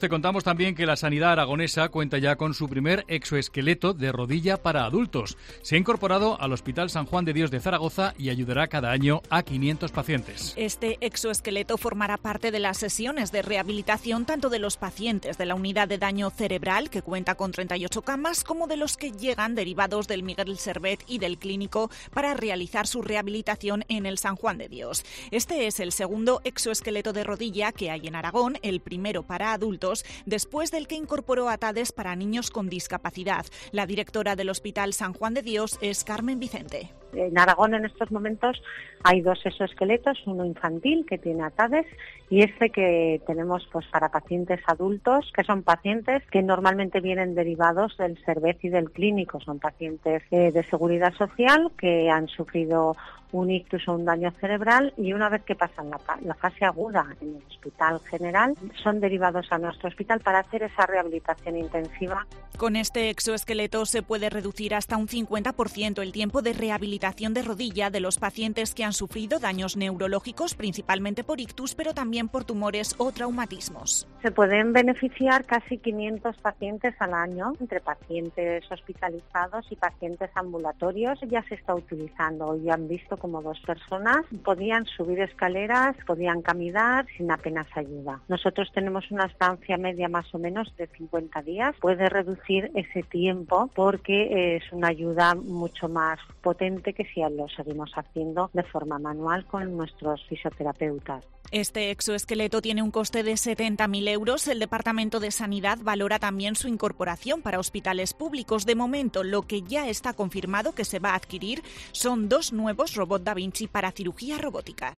Te contamos también que la sanidad aragonesa cuenta ya con su primer exoesqueleto de rodilla para adultos. Se ha incorporado al Hospital San Juan de Dios de Zaragoza y ayudará cada año a 500 pacientes. Este exoesqueleto formará parte de las sesiones de rehabilitación tanto de los pacientes de la unidad de daño cerebral, que cuenta con 38 camas, como de los que llegan derivados del Miguel Servet y del Clínico para realizar su rehabilitación en el San Juan de Dios. Este es el segundo exoesqueleto de rodilla que hay en Aragón, el primero para adultos, después del que incorporó ATADES para niños con discapacidad. La directora del Hospital San Juan de Dios es Carmen Vicente. En Aragón en estos momentos hay 2 exoesqueletos, uno infantil que tiene ATADES y este que tenemos pues para pacientes adultos, que son pacientes que normalmente vienen derivados del Servet y del Clínico. Son pacientes de seguridad social que han sufrido un ictus o un daño cerebral y una vez que pasan la fase aguda en el Hospital General son derivados a nuestro hospital para hacer esa rehabilitación intensiva. Con este exoesqueleto se puede reducir hasta un 50% el tiempo de rehabilitación de rodilla de los pacientes que han sufrido daños neurológicos, principalmente por ictus, pero también por tumores o traumatismos. Se pueden beneficiar casi 500 pacientes al año, entre pacientes hospitalizados y pacientes ambulatorios. Ya se está utilizando y han visto como 2 personas podían subir escaleras, podían caminar sin apenas ayuda. Nosotros tenemos una estancia media más o menos de 50 días. Puede reducir ese tiempo porque es una ayuda mucho más potente que si lo seguimos haciendo de forma manual con nuestros fisioterapeutas. Este exoesqueleto tiene un coste de 70.000 euros. El Departamento de Sanidad valora también su incorporación para hospitales públicos. De momento, lo que ya está confirmado que se va a adquirir son 2 nuevos robots Da Vinci para cirugía robótica.